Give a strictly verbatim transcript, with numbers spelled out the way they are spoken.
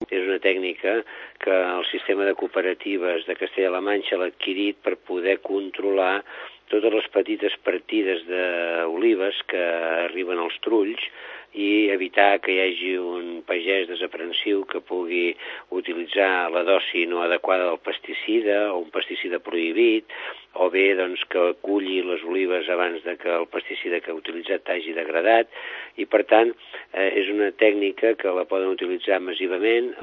és una tècnica que el sistema de cooperatives de Castella-La Manxa l'ha adquirit per poder controlar totes les petites partides d'olives que arriben als trulls i evitar que hi hagi un pagès desaprensiu que pugui utilitzar la dosi no adequada del pesticida o un pesticida prohibit, o bé doncs, que culli les olives abans de que el pesticida que ha utilitzat hagi degradat, i per tant eh, és una tècnica que la poden utilitzar massivament